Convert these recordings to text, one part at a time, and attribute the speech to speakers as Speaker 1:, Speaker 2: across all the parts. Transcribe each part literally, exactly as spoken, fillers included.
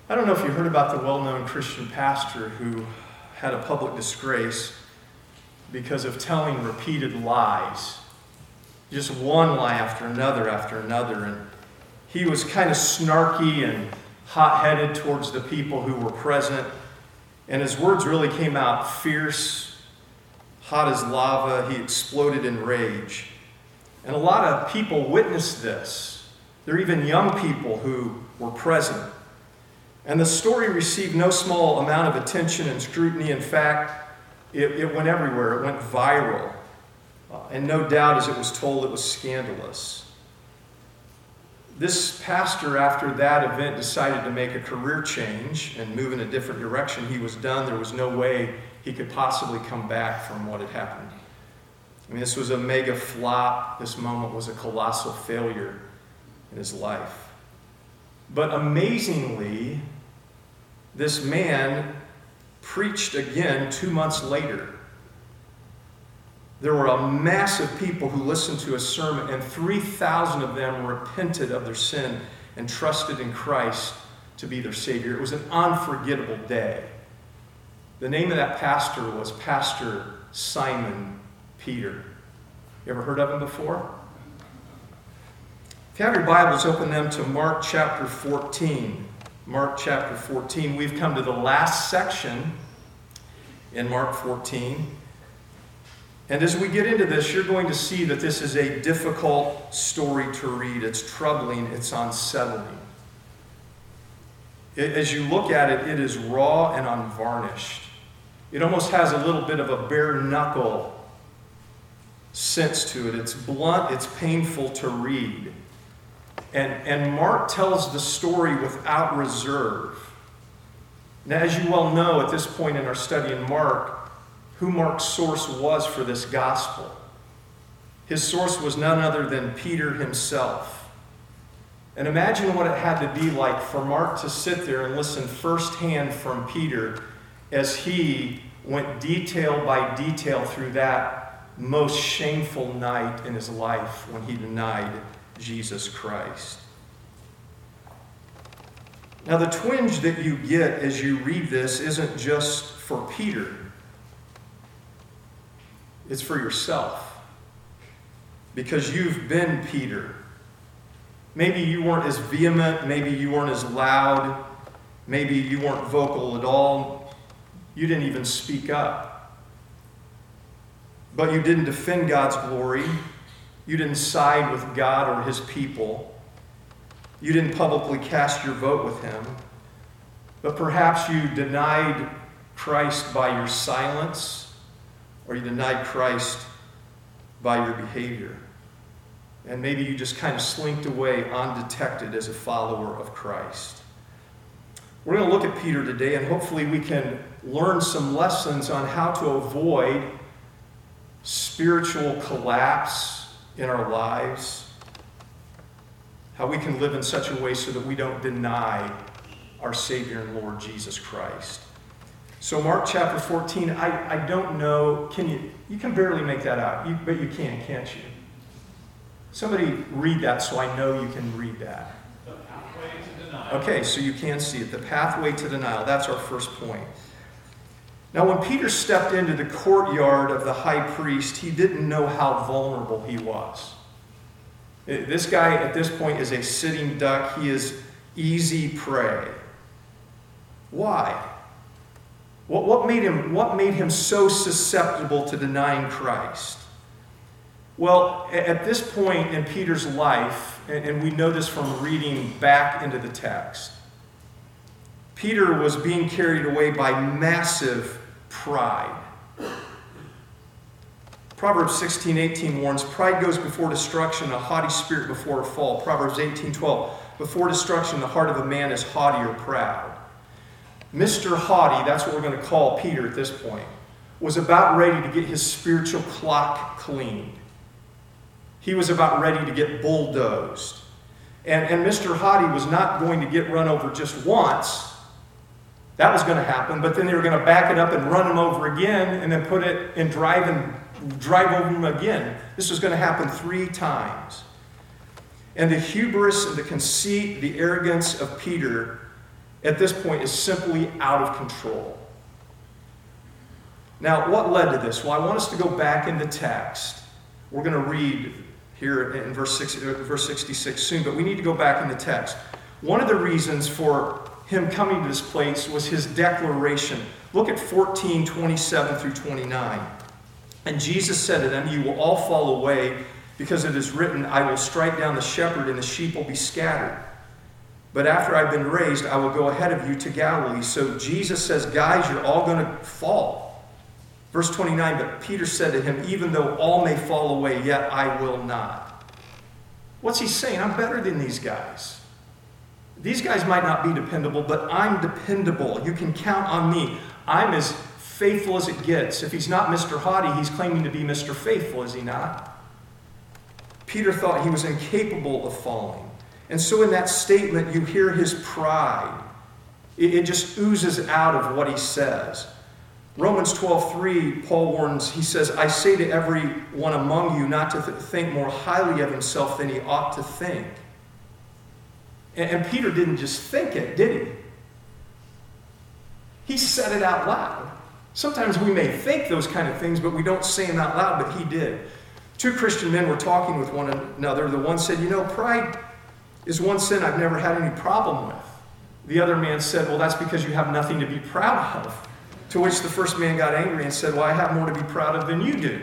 Speaker 1: I don't know if you heard about the well-known Christian pastor who had a public disgrace because of telling repeated lies. Just one lie after another after another. And he was kind of snarky and hot-headed towards the people who were present. And his words really came out fierce, hot as lava. He exploded in rage. And a lot of people witnessed this. There are even young people who were present. And the story received no small amount of attention and scrutiny. In fact, it, it went everywhere. It went viral. Uh, and no doubt, as it was told, it was scandalous. This pastor, after that event, decided to make a career change and move in a different direction. He was done. There was no way he could possibly come back from what had happened. I mean, this was a mega flop. This moment was a colossal failure in his life. But amazingly, this man preached again two months later. There were a mass of people who listened to his sermon, and three thousand of them repented of their sin and trusted in Christ to be their Savior. It was an unforgettable day. The name of that pastor was Pastor Simon Peter. You ever heard of him before? If you have your Bibles, open them to Mark chapter fourteen. Mark chapter fourteen. We've come to the last section in Mark fourteen. And as we get into this, you're going to see that this is a difficult story to read. It's troubling. It's unsettling. It, as you look at it, it is raw and unvarnished. It almost has a little bit of a bare knuckle sense to it. It's blunt. It's painful to read. And, and Mark tells the story without reserve. Now, as you well know, at this point in our study in Mark, who Mark's source was for this gospel. His source was none other than Peter himself. And imagine what it had to be like for Mark to sit there and listen firsthand from Peter as he went detail by detail through that most shameful night in his life when he denied Jesus Christ. Now, the twinge that you get as you read this isn't just for Peter. It's for yourself. Because you've been Peter. Maybe you weren't as vehement. Maybe you weren't as loud. Maybe you weren't vocal at all. You didn't even speak up. But you didn't defend God's glory. You didn't side with God or his people. You didn't publicly cast your vote with him. But perhaps you denied Christ by your silence, or you denied Christ by your behavior. And maybe you just kind of slinked away undetected as a follower of Christ. We're going to look at Peter today, and hopefully we can learn some lessons on how to avoid spiritual collapse in our lives, how we can live in such a way so that we don't deny our Savior and Lord Jesus Christ. So Mark chapter fourteen, I, I don't know, can you, you can barely make that out, you, but you can, can't you? Somebody read that so I know you can read that.
Speaker 2: The pathway to denial.
Speaker 1: Okay, so you can see it, the pathway to denial. That's our first point. Now when Peter stepped into the courtyard of the high priest, he didn't know how vulnerable he was. This guy at this point is a sitting duck. He is easy prey. Why? What, what, made him, what made him so susceptible to denying Christ? Well, at this point in Peter's life, and we know this from reading back into the text, Peter was being carried away by massive pride. Proverbs sixteen eighteen warns, pride goes before destruction, a haughty spirit before a fall. Proverbs eighteen twelve, before destruction, the heart of a man is haughty or proud. Mister Haughty, that's what we're going to call Peter at this point, was about ready to get his spiritual clock cleaned. He was about ready to get bulldozed. And, and Mister Haughty was not going to get run over just once. That was going to happen, but then they were going to back it up and run him over again and then put it and drive and drive over him again. This was going to happen three times. And the hubris and the conceit, the arrogance of Peter at this point is simply out of control. Now, what led to this? Well, I want us to go back in the text. We're going to read here in verse six, verse sixty-six soon, but we need to go back in the text. One of the reasons for him coming to this place was his declaration. Look at fourteen, twenty-seven through twenty-nine. And Jesus said to them, "You will all fall away, because it is written, I will strike down the shepherd and the sheep will be scattered. But after I've been raised, I will go ahead of you to Galilee." So Jesus says, guys, you're all going to fall. Verse twenty-nine, but Peter said to him, "Even though all may fall away, yet I will not." What's he saying? I'm better than these guys. These guys might not be dependable, but I'm dependable. You can count on me. I'm as faithful as it gets. If he's not Mister Haughty, he's claiming to be Mister Faithful, is he not? Peter thought he was incapable of falling. And so in that statement, you hear his pride. It, it just oozes out of what he says. Romans twelve three, Paul warns, he says, "I say to every one among you not to th- think more highly of himself than he ought to think." And, and Peter didn't just think it, did he? He said it out loud. Sometimes we may think those kind of things, but we don't say them out loud, but he did. Two Christian men were talking with one another. The one said, "You know, pride is one sin I've never had any problem with." The other man said, "Well, that's because you have nothing to be proud of." To which the first man got angry and said, "Well, I have more to be proud of than you do."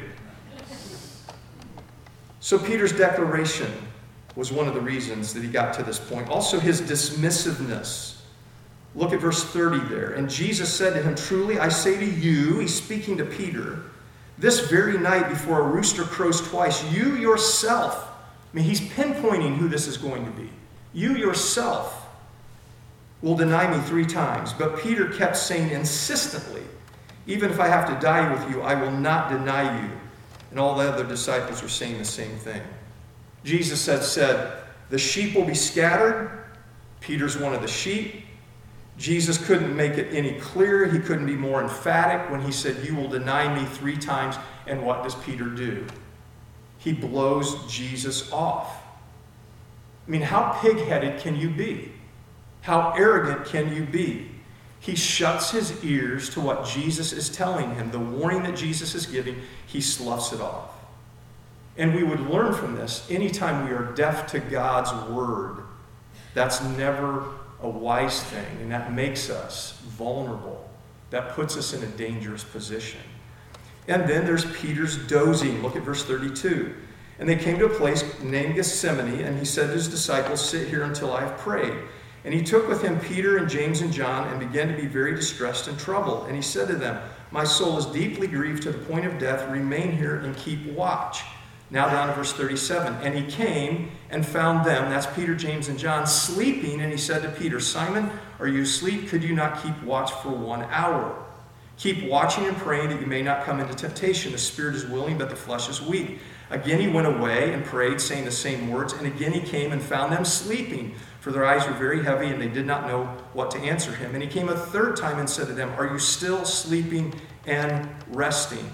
Speaker 1: So Peter's declaration was one of the reasons that he got to this point. Also his dismissiveness. Look at verse thirty there. And Jesus said to him, "Truly I say to you," he's speaking to Peter, "this very night before a rooster crows twice, you yourself," I mean, he's pinpointing who this is going to be. "You yourself will deny me three times." But Peter kept saying insistently, "Even if I have to die with you, I will not deny you." And all the other disciples were saying the same thing. Jesus had said, "The sheep will be scattered." Peter's one of the sheep. Jesus couldn't make it any clearer. He couldn't be more emphatic when he said, "You will deny me three times." And what does Peter do? He blows Jesus off. I mean, how pig-headed can you be? How arrogant can you be? He shuts his ears to what Jesus is telling him. The warning that Jesus is giving, he sloughs it off. And we would learn from this, anytime we are deaf to God's word, that's never a wise thing, and that makes us vulnerable. That puts us in a dangerous position. And then there's Peter's dozing. Look at verse thirty-two. "And they came to a place named Gethsemane, and he said to his disciples, 'Sit here until I have prayed.' And he took with him Peter and James and John and began to be very distressed and troubled. And he said to them, 'My soul is deeply grieved to the point of death. Remain here and keep watch.'" Now down to verse thirty-seven. "And he came and found them," that's Peter, James, and John, "sleeping. And he said to Peter, 'Simon, are you asleep? Could you not keep watch for one hour? Keep watching and praying that you may not come into temptation. The spirit is willing, but the flesh is weak.' Again he went away and prayed, saying the same words. And again he came and found them sleeping, for their eyes were very heavy, and they did not know what to answer him. And he came a third time and said to them, 'Are you still sleeping and resting?'"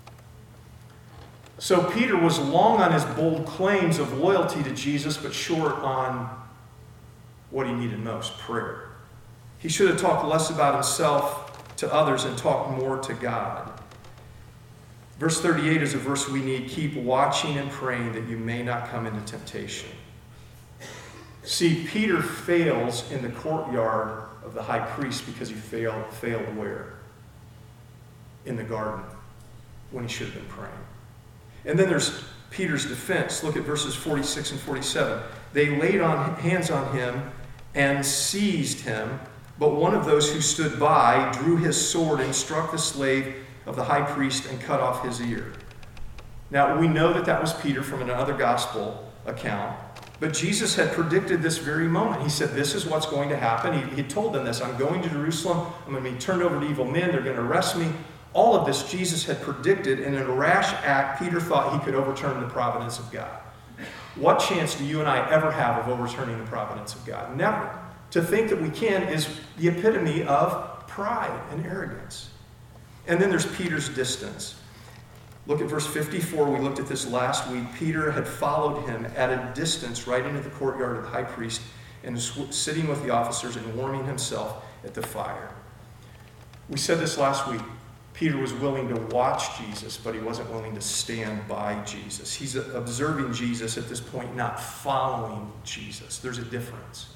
Speaker 1: So Peter was long on his bold claims of loyalty to Jesus, but short on what he needed most, prayer. He should have talked less about himself to others and talked more to God. Verse thirty-eight is a verse we need. "Keep watching and praying that you may not come into temptation." See, Peter fails in the courtyard of the high priest because he failed, failed where? In the garden, when he should have been praying. And then there's Peter's defense. Look at verses forty-six and forty-seven. "They laid on hands on him and seized him, but one of those who stood by drew his sword and struck the slave of the high priest and cut off his ear." Now, we know that that was Peter from another gospel account, but Jesus had predicted this very moment. He said, this is what's going to happen. He, he told them this. "I'm going to Jerusalem. I'm going to be turned over to evil men. They're going to arrest me." All of this Jesus had predicted, and in a rash act, Peter thought he could overturn the providence of God. What chance do you and I ever have of overturning the providence of God? Never. To think that we can is the epitome of pride and arrogance. And then there's Peter's distance. Look at verse fifty-four. We looked at this last week. Peter had followed him at a distance right into the courtyard of the high priest, and was sitting with the officers and warming himself at the fire. We said this last week. Peter was willing to watch Jesus, but he wasn't willing to stand by Jesus. He's observing Jesus at this point, not following Jesus. There's a difference.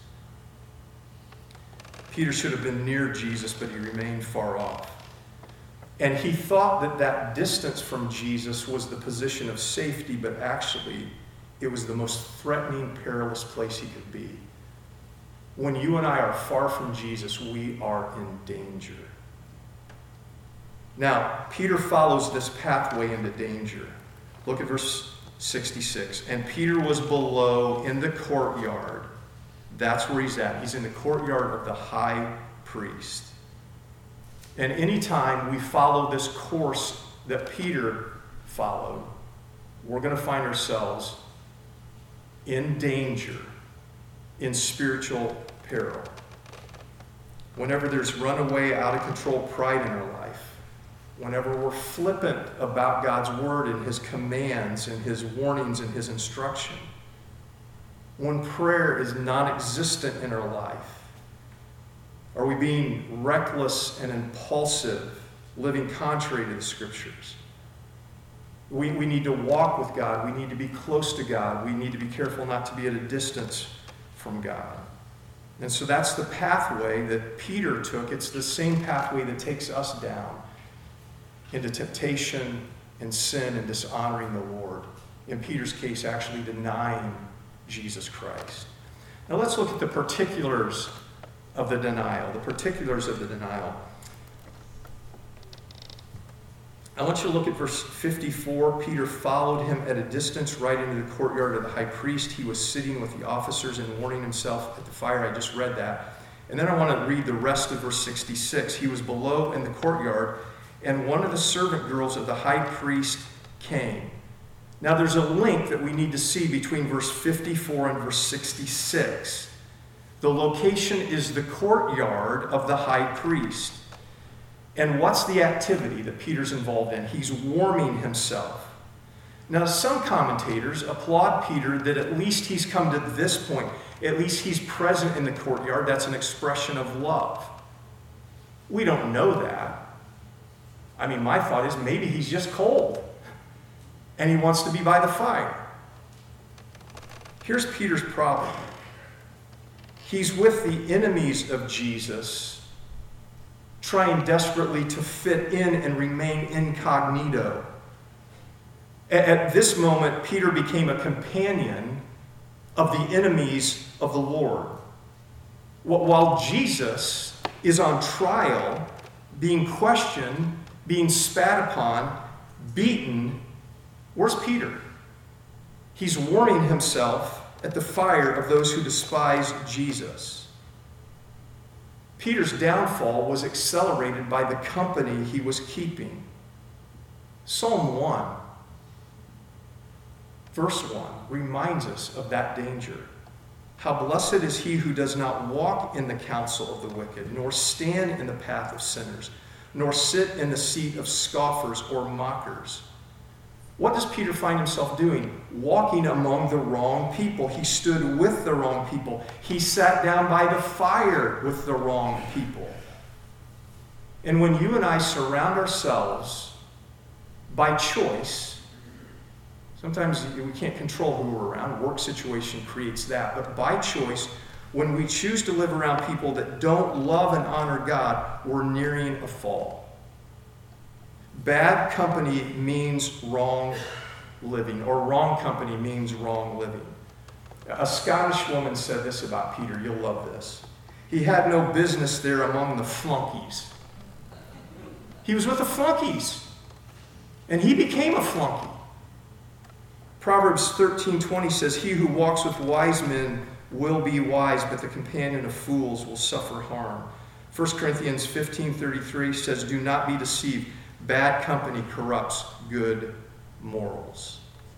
Speaker 1: Peter should have been near Jesus, but he remained far off. And he thought that that distance from Jesus was the position of safety, but actually it was the most threatening, perilous place he could be. When you and I are far from Jesus, we are in danger. Now, Peter follows this pathway into danger. Look at verse sixty-six. And Peter was below in the courtyard. That's where he's at. He's in the courtyard of the high priest. And anytime we follow this course that Peter followed, we're going to find ourselves in danger, in spiritual peril. Whenever there's runaway, out of control pride in our life, whenever we're flippant about God's word and his commands and his warnings and his instruction, when prayer is non-existent in our life, are we being reckless and impulsive, living contrary to the scriptures? We, we need to walk with God. We need to be close to God. We need to be careful not to be at a distance from God. And so that's the pathway that Peter took. It's the same pathway that takes us down into temptation and sin and dishonoring the Lord. In Peter's case, actually denying Jesus Christ. Now let's look at the particulars of the denial. The particulars of the denial. I want you to look at verse fifty-four. Peter followed him at a distance right into the courtyard of the high priest. He was sitting with the officers and warming himself at the fire. I just read that. And then I want to read the rest of verse sixty-six. He was below in the courtyard, and one of the servant girls of the high priest came. Now there's a link that we need to see between verse fifty-four and verse sixty-six. The location is the courtyard of the high priest. And what's the activity that Peter's involved in? He's warming himself. Now, some commentators applaud Peter that at least he's come to this point. At least he's present in the courtyard. That's an expression of love. We don't know that. I mean, my thought is maybe he's just cold and he wants to be by the fire. Here's Peter's problem. He's with the enemies of Jesus, trying desperately to fit in and remain incognito. At this moment, Peter became a companion of the enemies of the Lord. While Jesus is on trial, being questioned, being spat upon, beaten, where's Peter? He's warming himself at the fire of those who despise Jesus. Peter's downfall was accelerated by the company he was keeping. Psalm one, verse one, reminds us of that danger. How blessed is he who does not walk in the counsel of the wicked, nor stand in the path of sinners, nor sit in the seat of scoffers or mockers. What does Peter find himself doing? Walking among the wrong people. He stood with the wrong people. He sat down by the fire with the wrong people. And when you and I surround ourselves by choice, sometimes we can't control who we're around. Work situation creates that. But by choice, when we choose to live around people that don't love and honor God, we're nearing a fall. Bad company means wrong living, or wrong company means wrong living. A Scottish woman said this about Peter. You'll love this. He had no business there among the flunkies. He was with the flunkies, and he became a flunky. Proverbs thirteen twenty says, he who walks with wise men will be wise, but the companion of fools will suffer harm. First Corinthians fifteen thirty-three says, do not be deceived. Bad company corrupts good morals.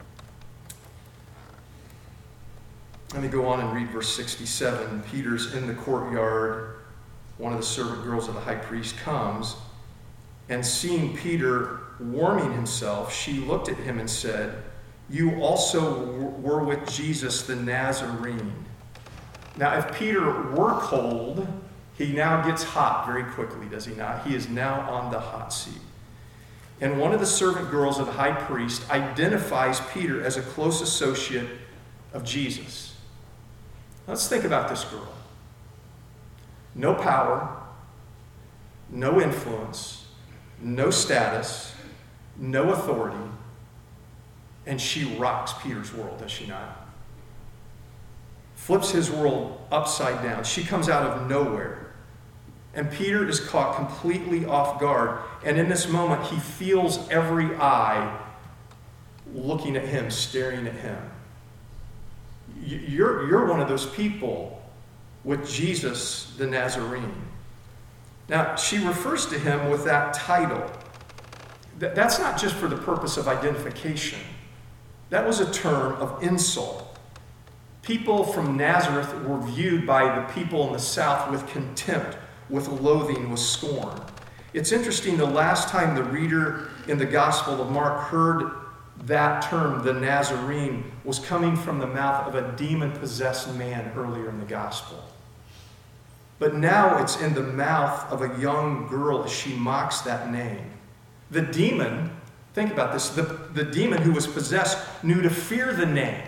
Speaker 1: Let me go on and read verse sixty-seven. Peter's in the courtyard. One of the servant girls of the high priest comes, and seeing Peter warming himself, she looked at him and said, you also were with Jesus the Nazarene. Now, if Peter were cold, he now gets hot very quickly, does he not? He is now on the hot seat. And one of the servant girls of the high priest identifies Peter as a close associate of Jesus. Let's think about this girl. No power, no influence, no status, no authority, and she rocks Peter's world, does she not? Flips his world upside down. She comes out of nowhere. And Peter is caught completely off guard. And in this moment, he feels every eye looking at him, staring at him. You're, you're one of those people with Jesus the Nazarene. Now, she refers to him with that title. That's not just for the purpose of identification. That was a term of insult. People from Nazareth were viewed by the people in the South with contempt, with loathing, with scorn. It's interesting, the last time the reader in the Gospel of Mark heard that term, the Nazarene, was coming from the mouth of a demon-possessed man earlier in the Gospel. But now it's in the mouth of a young girl as she mocks that name. The demon, think about this, the, the demon who was possessed knew to fear the name.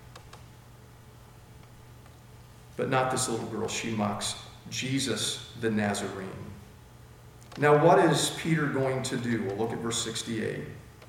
Speaker 1: But not this little girl. She mocks Jesus the Nazarene. Now, what is Peter going to do? We'll look at verse sixty-eight.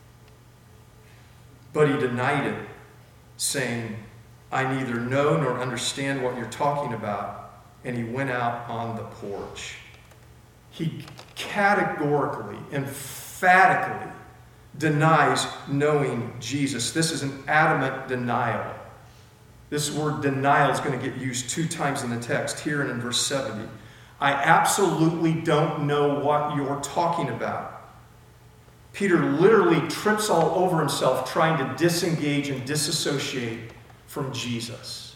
Speaker 1: But he denied it, saying, I neither know nor understand what you're talking about. And he went out on the porch. He categorically, emphatically denies knowing Jesus. This is an adamant denial. This word denial is going to get used two times in the text, here and in verse seventy. I absolutely don't know what you're talking about. Peter literally trips all over himself trying to disengage and disassociate from Jesus.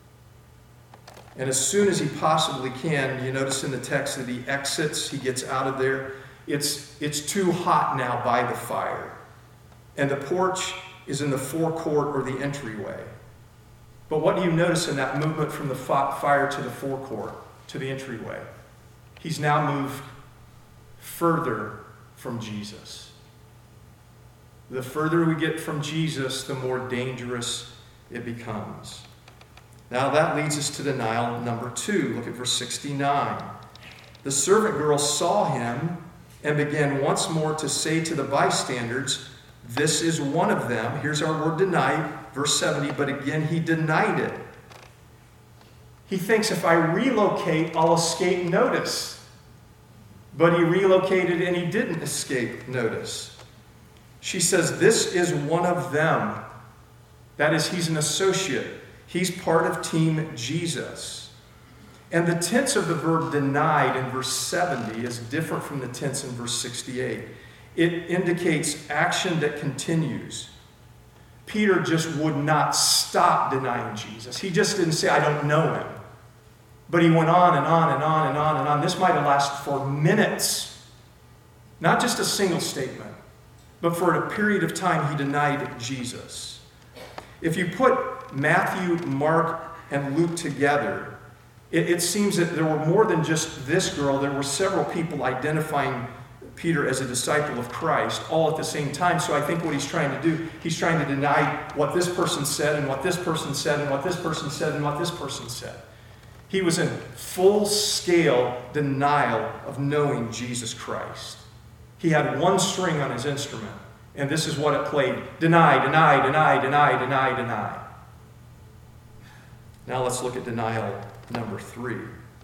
Speaker 1: And as soon as he possibly can, you notice in the text that he exits, he gets out of there. It's, it's too hot now by the fire. And the porch is in the forecourt or the entryway. But what do you notice in that movement from the fire to the forecourt, to the entryway? He's now moved further from Jesus. The further we get from Jesus, the more dangerous it becomes. Now that leads us to denial number two. Look at verse sixty-nine. The servant girl saw him and began once more to say to the bystanders, this is one of them. Here's our word denied. Verse seventy, but again he denied it. He thinks if I relocate, I'll escape notice. But he relocated and he didn't escape notice. She says, this is one of them. That is, he's an associate. He's part of Team Jesus. And the tense of the verb denied in verse seventy is different from the tense in verse sixty-eight. It indicates action that continues. Peter just would not stop denying Jesus. He just didn't say, I don't know him. But he went on and on and on and on and on. This might have lasted for minutes. Not just a single statement, but for a period of time he denied Jesus. If you put Matthew, Mark, and Luke together, it, it seems that there were more than just this girl. There were several people identifying Peter as a disciple of Christ all at the same time. So I think what he's trying to do, he's trying to deny what this person said and what this person said and what this person said and what this person said. He was in full-scale denial of knowing Jesus Christ. He had one string on his instrument, and this is what it played. Deny, deny, deny, deny, deny, deny. Now let's look at denial number three.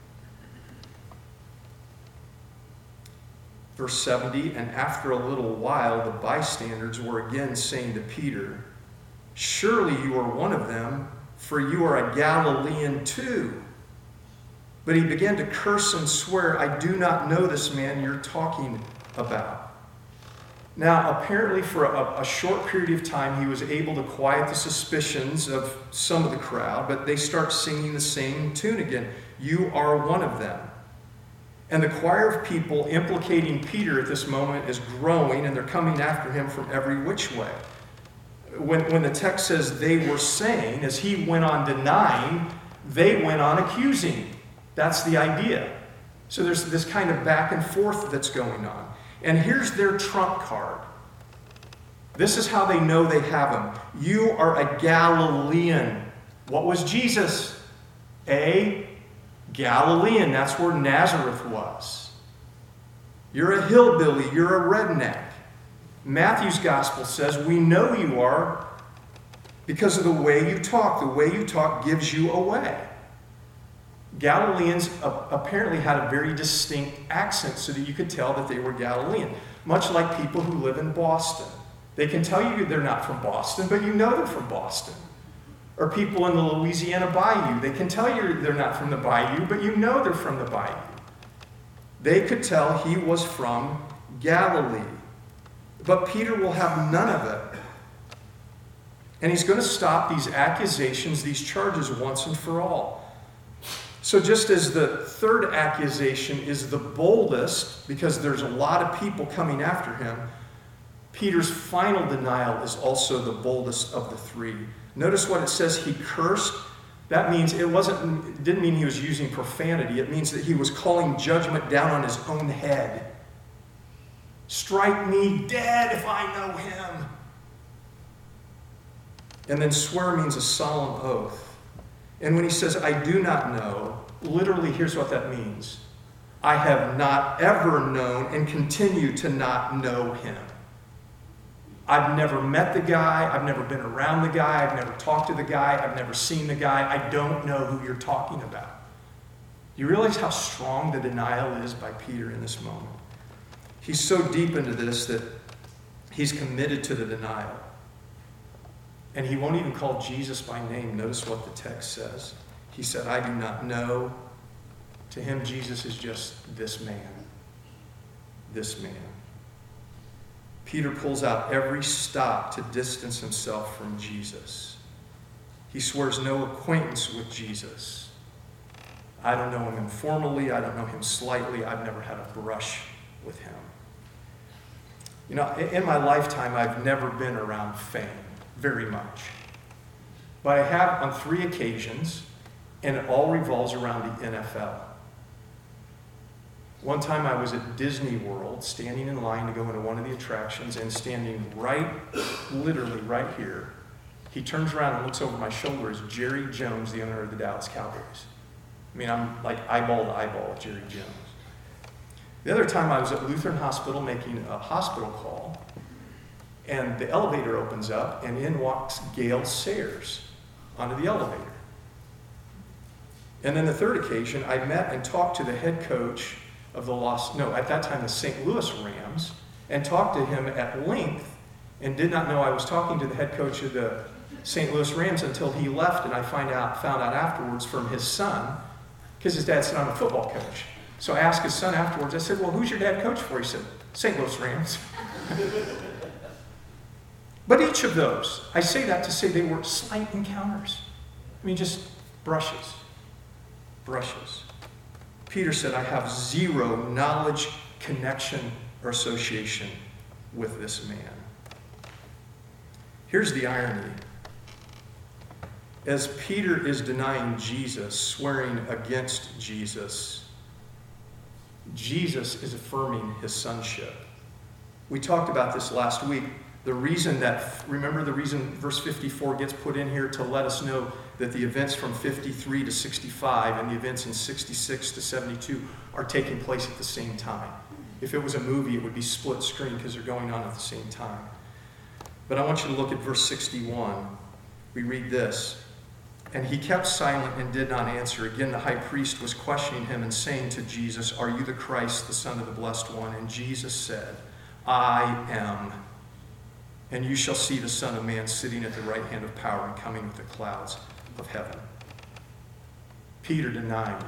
Speaker 1: Verse seventy, and after a little while, the bystanders were again saying to Peter, surely you are one of them, for you are a Galilean too. But he began to curse and swear, I do not know this man you're talking about. Now, apparently for a, a short period of time, he was able to quiet the suspicions of some of the crowd, but they start singing the same tune again. You are one of them. And the choir of people implicating Peter at this moment is growing, and they're coming after him from every which way. When, when the text says they were saying, as he went on denying, They went on accusing. That's the idea. So there's this kind of back and forth that's going on. And here's their trump card. This is how they know they have him. You are a Galilean. What was Jesus? A Galilean. That's where Nazareth was. You're a hillbilly. You're a redneck. Matthew's gospel says, we know you are because of the way you talk. The way you talk gives you away. Galileans apparently had a very distinct accent so that you could tell that they were Galilean. Much like people who live in Boston. They can tell you they're not from Boston, but you know they're from Boston. Or people in the Louisiana Bayou. They can tell you they're not from the Bayou, but you know they're from the Bayou. They could tell he was from Galilee. But Peter will have none of it. And he's going to stop these accusations, these charges once and for all. So just as the third accusation is the boldest, because there's a lot of people coming after him, Peter's final denial is also the boldest of the three. Notice what it says, he cursed. That means it wasn't, it didn't mean he was using profanity. It means that he was calling judgment down on his own head. Strike me dead if I know him. And then swear means a solemn oath. And when he says, I do not know, literally here's what that means. I have not ever known and continue to not know him. I've never met the guy. I've never been around the guy. I've never talked to the guy. I've never seen the guy. I don't know who you're talking about. You realize how strong the denial is by Peter in this moment? He's so deep into this that he's committed to the denial. And he won't even call Jesus by name. Notice what the text says. He said, I do not know. To him, Jesus is just this man. This man. Peter pulls out every stop to distance himself from Jesus. He swears no acquaintance with Jesus. I don't know him informally. I don't know him slightly. I've never had a brush with him. You know, in my lifetime, I've never been around fame very much. But I have on three occasions, and it all revolves around the N F L. One time I was at Disney World, standing in line to go into one of the attractions, and standing right, literally right here, he turns around and looks over my shoulder as Jerry Jones, the owner of the Dallas Cowboys. I mean, I'm like eyeball to eyeball with Jerry Jones. The other time I was at Lutheran Hospital making a hospital call, and the elevator opens up, and in walks Gail Sayers onto the elevator. And then the third occasion, I met and talked to the head coach of the Los, no, at that time the Saint Louis Rams, and talked to him at length, and did not know I was talking to the head coach of the Saint Louis Rams until he left, and I find out, found out afterwards from his son, because his dad said, I'm a football coach. So I asked his son afterwards, I said, well, who's your dad coach for? He said, Saint Louis Rams. But each of those, I say that to say they were slight encounters. I mean, just brushes. Brushes. Peter said, I have zero knowledge, connection, or association with this man. Here's the irony. As Peter is denying Jesus, swearing against Jesus, Jesus is affirming his sonship. We talked about this last week. The reason that, remember the reason verse fifty-four gets put in here to let us know that the events from fifty-three to sixty-five and the events in sixty-six to seventy-two are taking place at the same time. If it was a movie, it would be split screen because they're going on at the same time. But I want you to look at verse sixty-one. We read this. And he kept silent and did not answer. Again, the high priest was questioning him and saying to Jesus, are you the Christ, the Son of the Blessed One? And Jesus said, I am. And you shall see the Son of Man sitting at the right hand of power and coming with the clouds of heaven. Peter denying,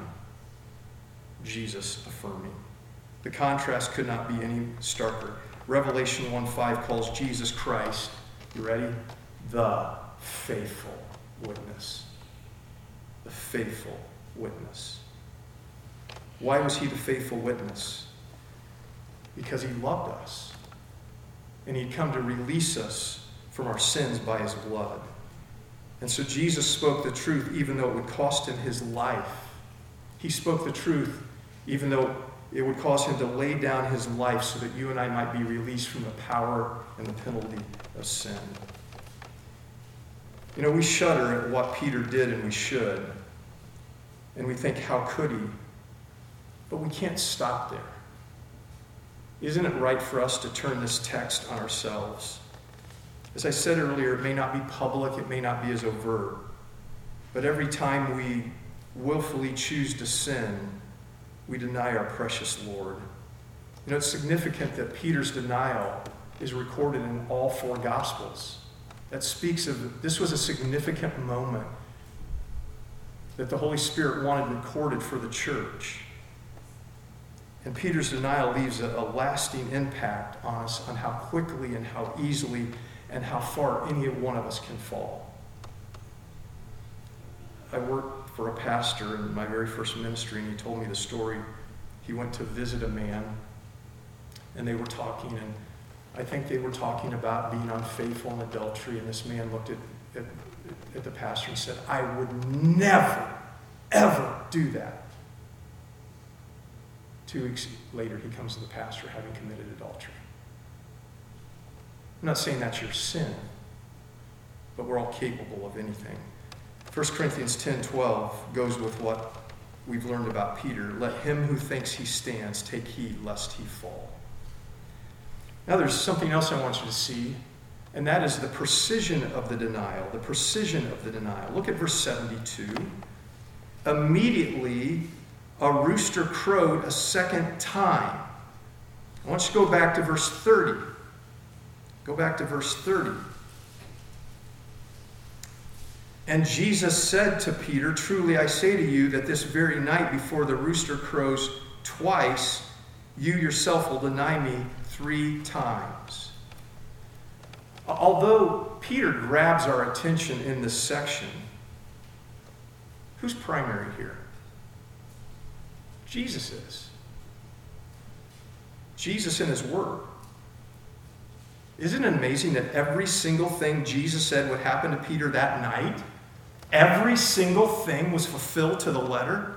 Speaker 1: Jesus affirming. The contrast could not be any starker. Revelation one five calls Jesus Christ, you ready? The faithful witness. The faithful witness. Why was he the faithful witness? Because he loved us. And he'd come to release us from our sins by his blood. And so Jesus spoke the truth even though it would cost him his life. He spoke the truth even though it would cause him to lay down his life so that you and I might be released from the power and the penalty of sin. You know, we shudder at what Peter did, and we should. And we think, how could he? But we can't stop there. Isn't it right for us to turn this text on ourselves? As I said earlier, it may not be public, it may not be as overt, but every time we willfully choose to sin, we deny our precious Lord. You know, it's significant that Peter's denial is recorded in all four Gospels. That speaks of, this was a significant moment that the Holy Spirit wanted recorded for the church. And Peter's denial leaves a, a lasting impact on us on how quickly and how easily and how far any one of us can fall. I worked for a pastor in my very first ministry, and he told me the story. He went to visit a man, and they were talking, and I think they were talking about being unfaithful in adultery, and this man looked at, at, at the pastor and said, I would never, ever do that. Two weeks later, he comes to the pastor having committed adultery. I'm not saying that's your sin, but we're all capable of anything. First Corinthians ten twelve goes with what we've learned about Peter. Let him who thinks he stands take heed lest he fall. Now there's something else I want you to see, and that is the precision of the denial. The precision of the denial. Look at verse seventy-two. Immediately a rooster crowed a second time. I want you to go back to verse thirty. Go back to verse thirty. And Jesus said to Peter, truly I say to you that this very night before the rooster crows twice, you yourself will deny me three times. Although Peter grabs our attention in this section, who's primary here? Jesus is. Jesus and his word. Isn't it amazing that every single thing Jesus said would happen to Peter that night, every single thing was fulfilled to the letter?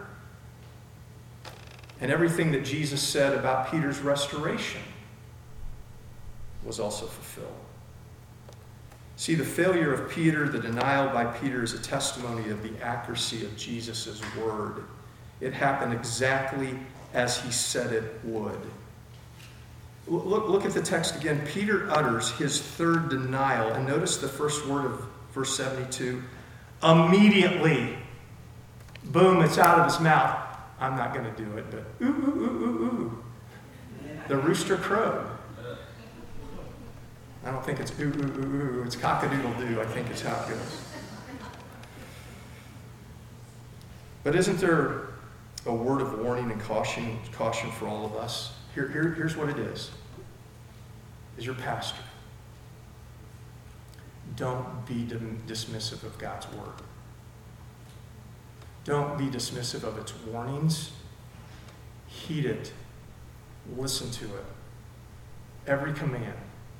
Speaker 1: And everything that Jesus said about Peter's restoration was also fulfilled. See, the failure of Peter, the denial by Peter, is a testimony of the accuracy of Jesus' word. It happened exactly as he said it would. Look, look at the text again. Peter utters his third denial. And notice the first word of verse seventy-two. Immediately. Boom, it's out of his mouth. I'm not going to do it, but ooh, ooh, ooh, ooh, ooh. The rooster crowed. I don't think it's ooh, ooh, ooh, ooh. It's cock-a-doodle-doo, I think is how it goes. But isn't there a word of warning and caution, caution for all of us? Here, here, here's what it is. As your pastor, don't be dismissive of God's word. Don't be dismissive of its warnings. Heed it. Listen to it. Every command.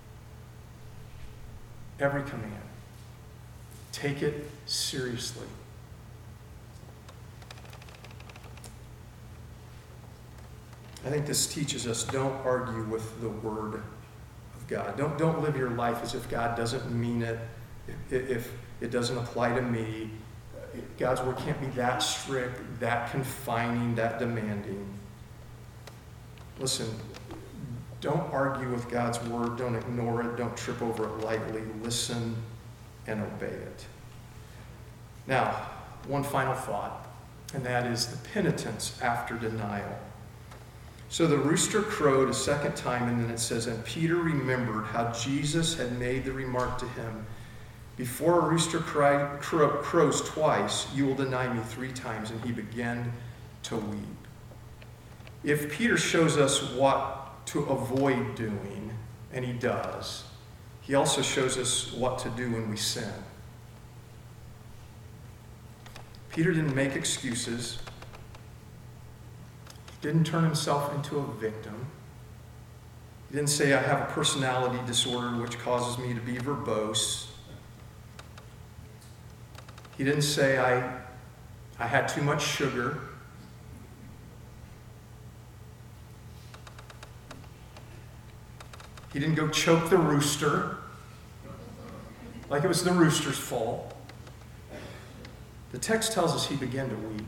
Speaker 1: Every command. Take it seriously. I think this teaches us don't argue with the word of God. Don't, don't live your life as if God doesn't mean it, if, if it doesn't apply to me. God's word can't be that strict, that confining, that demanding. Listen, don't argue with God's word. Don't ignore it. Don't trip over it lightly. Listen and obey it. Now, one final thought, and that is the penitence after denial. So the rooster crowed a second time, and then it says, and Peter remembered how Jesus had made the remark to him, before a rooster cry, crow, crows twice, you will deny me three times, and he began to weep. If Peter shows us what to avoid doing, and he does, he also shows us what to do when we sin. Peter didn't make excuses. Didn't turn himself into a victim. He didn't say, I have a personality disorder which causes me to be verbose. He didn't say, I, I had too much sugar. He didn't go choke the rooster like it was the rooster's fault. The text tells us he began to weep.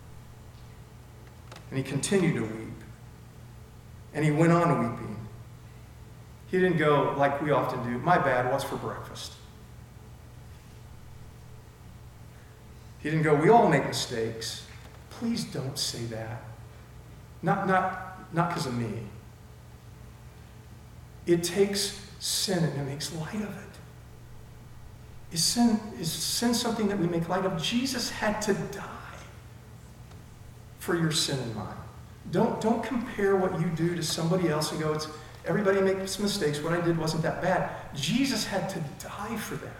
Speaker 1: And he continued to weep. And he went on weeping. He didn't go like we often do, my bad, what's for breakfast? He didn't go, we all make mistakes. Please don't say that. Not, not, not because of me. It takes sin and it makes light of it. Is sin, is sin something that we make light of? Jesus had to die for your sin and mine. Don't, don't compare what you do to somebody else and go, it's everybody makes mistakes. What I did wasn't that bad. Jesus had to die for that.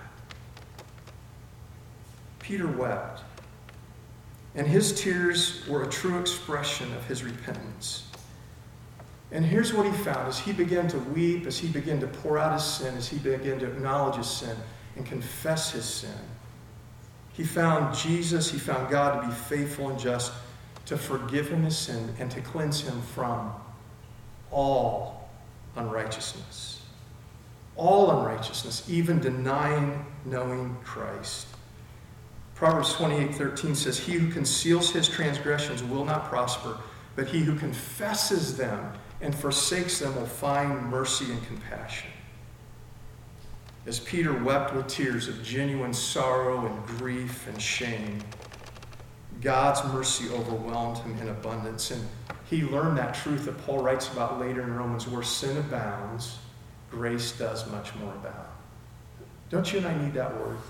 Speaker 1: Peter wept. And his tears were a true expression of his repentance. And here's what he found. As he began to weep, as he began to pour out his sin, as he began to acknowledge his sin and confess his sin, he found Jesus, he found God to be faithful and just to forgive him his sin and to cleanse him from all unrighteousness. All unrighteousness, even denying knowing Christ. Proverbs twenty-eight thirteen says, he who conceals his transgressions will not prosper, but he who confesses them and forsakes them will find mercy and compassion. As Peter wept with tears of genuine sorrow and grief and shame, God's mercy overwhelmed him in abundance. And he learned that truth that Paul writes about later in Romans, where sin abounds, grace does much more abound. Don't you and I need that word?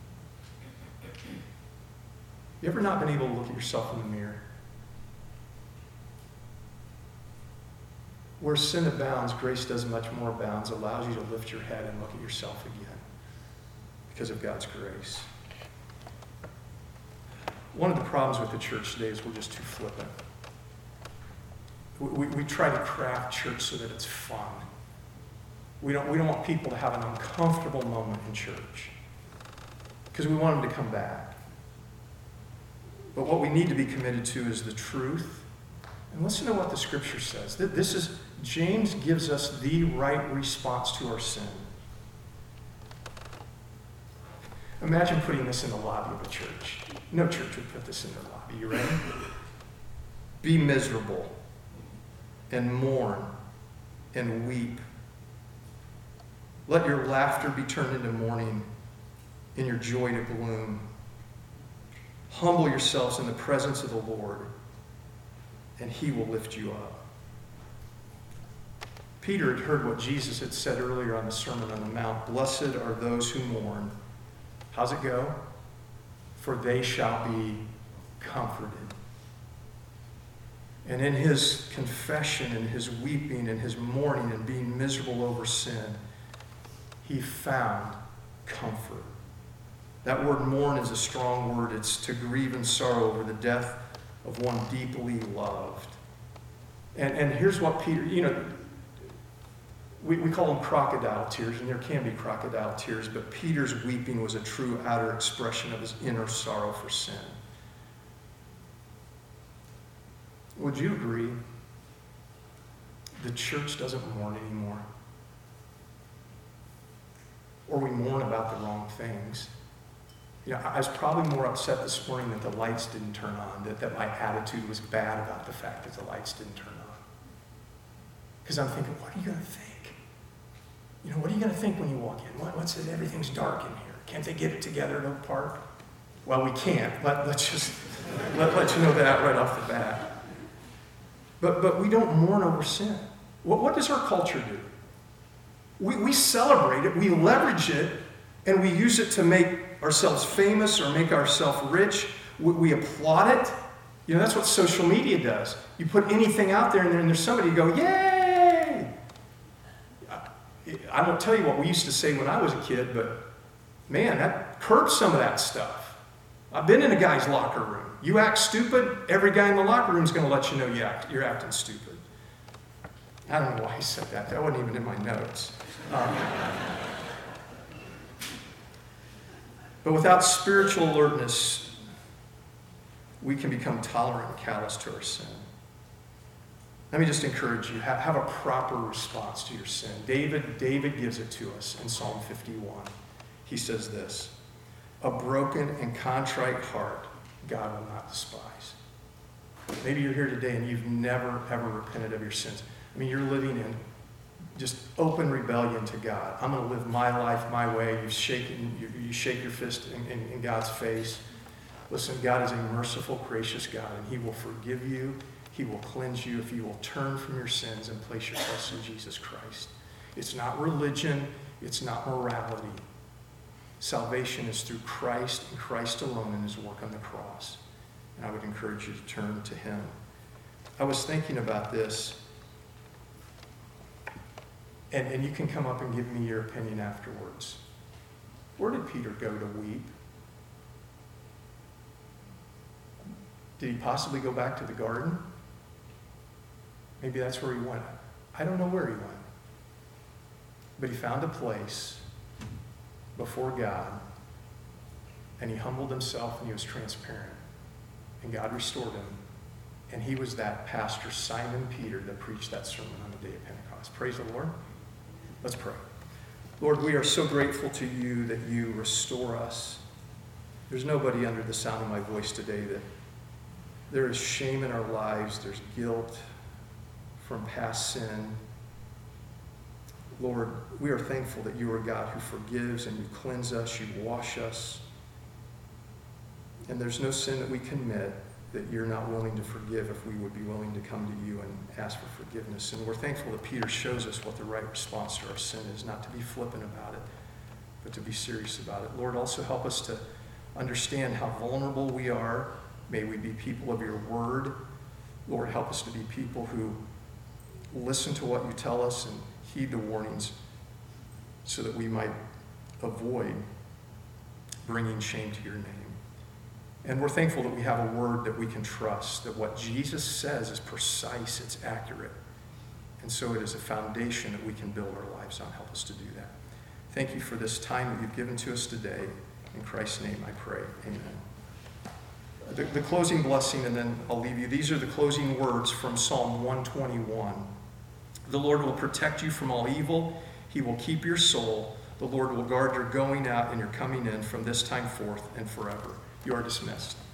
Speaker 1: You ever not been able to look at yourself in the mirror? Where sin abounds, grace does much more abounds, allows you to lift your head and look at yourself again because of God's grace. One of the problems with the church today is we're just too flippant. We, we, we try to craft church so that it's fun. We don't, we don't want people to have an uncomfortable moment in church because we want them to come back. But what we need to be committed to is the truth. And listen to what the scripture says. This is, James gives us the right response to our sin. Imagine putting this in the lobby of a church. No church would put this in the lobby. You ready? Be miserable and mourn and weep. Let your laughter be turned into mourning and your joy to gloom. Humble yourselves in the presence of the Lord, and he will lift you up. Peter had heard what Jesus had said earlier on the Sermon on the Mount. Blessed are those who mourn. How's it go? For they shall be comforted. And in his confession and his weeping and his mourning and being miserable over sin, he found comfort. That word mourn is a strong word. It's to grieve and sorrow over the death of one deeply loved. And, and here's what Peter, you know, we, we call them crocodile tears, and there can be crocodile tears, but Peter's weeping was a true outer expression of his inner sorrow for sin. Would you agree? The church doesn't mourn anymore. Or we mourn about the wrong things. You know, I was probably more upset this morning that the lights didn't turn on, that, that my attitude was bad about the fact that the lights didn't turn on. Because I'm thinking, what are you going to think? You know, what are you going to think when you walk in? What, what's it? Everything's dark in here. Can't they get it together at Oak Park? Well, we can't. Let, let's just let, let you know that right off the bat. But, but we don't mourn over sin. What, what does our culture do? We, we celebrate it, we leverage it, and we use it to make ourselves famous or make ourselves rich. We, we applaud it. You know, that's what social media does. You put anything out there and, there, and there's somebody who go, yay! I, I won't tell you what we used to say when I was a kid, but man, that curbs some of that stuff. I've been in a guy's locker room. You act stupid, every guy in the locker room is going to let you know you act, you're acting stupid. I don't know why he said that. That wasn't even in my notes. Um, But without spiritual alertness, we can become tolerant and callous to our sin. Let me just encourage you, have, have a proper response to your sin. David, David gives it to us in Psalm fifty-one. He says this, "A broken and contrite heart God will not despise." Maybe you're here today and you've never, ever repented of your sins. I mean, you're living in just open rebellion to God. I'm going to live my life my way. You've shaken, you, you shake your fist in, in, in God's face. Listen, God is a merciful, gracious God, and he will forgive you. He will cleanse you if you will turn from your sins and place your trust in Jesus Christ. It's not religion. It's not morality. Salvation is through Christ and Christ alone and his work on the cross. And I would encourage you to turn to him. I was thinking about this, and, and you can come up and give me your opinion afterwards. Where did Peter go to weep? Did he possibly go back to the garden? Maybe that's where he went. I don't know where he went. But he found a place before God, and he humbled himself, and he was transparent. And God restored him. And he was that pastor, Simon Peter, that preached that sermon on the day of Pentecost. Praise the Lord. Let's pray. Lord, we are so grateful to you that you restore us. There's nobody under the sound of my voice today that there is shame in our lives. There's guilt from past sin. Lord, we are thankful that you are a God who forgives and you cleanse us, you wash us. And there's no sin that we commit that you're not willing to forgive if we would be willing to come to you and ask for forgiveness. And we're thankful that Peter shows us what the right response to our sin is, not to be flippant about it, but to be serious about it. Lord, also help us to understand how vulnerable we are. May we be people of your word. Lord, help us to be people who listen to what you tell us and heed the warnings so that we might avoid bringing shame to your name. And we're thankful that we have a word that we can trust, that what Jesus says is precise, it's accurate. And so it is a foundation that we can build our lives on. Help us to do that. Thank you for this time that you've given to us today. In Christ's name I pray. Amen. The, the closing blessing, and then I'll leave you. These are the closing words from Psalm one twenty-one. The Lord will protect you from all evil. He will keep your soul. The Lord will guard your going out and your coming in from this time forth and forever. You are dismissed.